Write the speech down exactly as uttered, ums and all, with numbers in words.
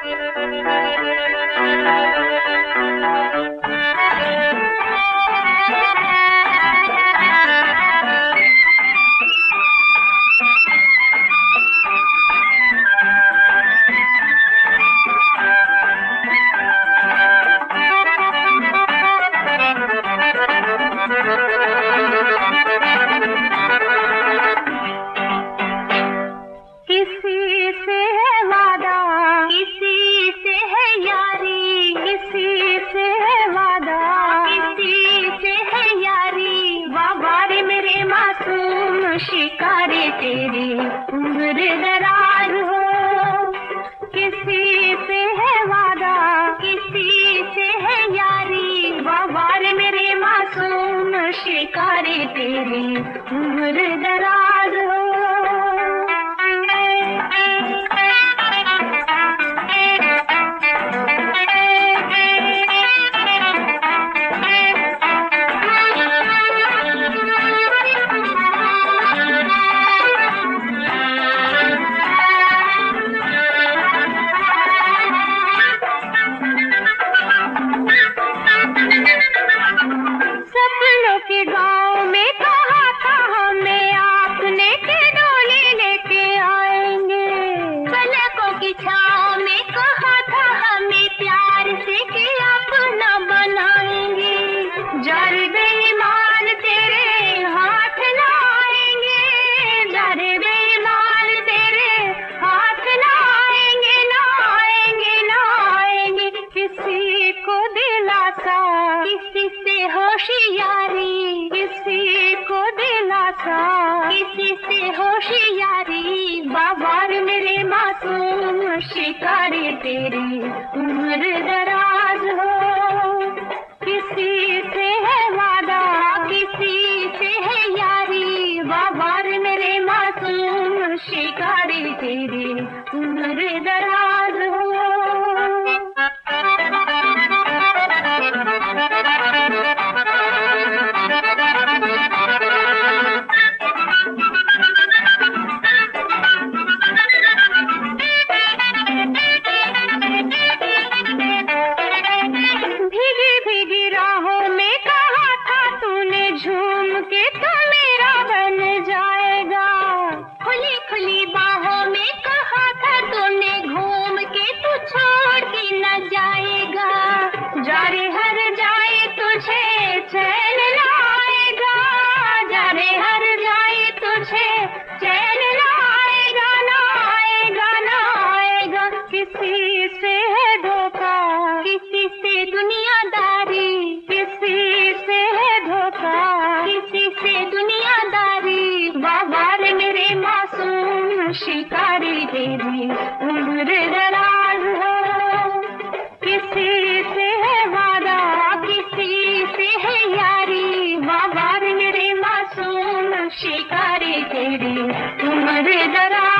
शिकारे तेरी उम्र दराज हो, किसी से है वादा किसी से है यारी, वार मेरे मासूम शिकारे तेरी उम्र दराज हो। सपनों के गांव में कहा था हमें आपने के डोली लेके आएंगे, पलकों की छांव में कहा था हमें प्यार से कि अपना बनाएंगे, जारे बेईमान तेरे हाथ लाएंगे, जारे बेईमान तेरे हाथ लाएंगे, लाएंगे लाएंगे किसी को दिलासा किसी से होशियारी, किसी को दिलासा किसी से होशियारी, बाबार मेरे मासूम शिकारी तेरी उम्र दराज हो, किसी से है वादा किसी से है यारी, बाबार मेरे मासूम शिकारी तेरी उम्र दराज हो। जारे हर जाए तुझे चैन लाएगा, जारे हर जाए तुझे चैन लाएगा, लाएगा लाएगा किसी से है धोखा किसी से दुनियादारी, किसी से है धोखा किसी से दुनियादारी, बाबार मेरे मासूम शिकारी तेरी उम्र दराज हो, किसी से है वादा किसी से है यारी, बाबार मेरे मासूम शिकारी तेरी उम्र दराज।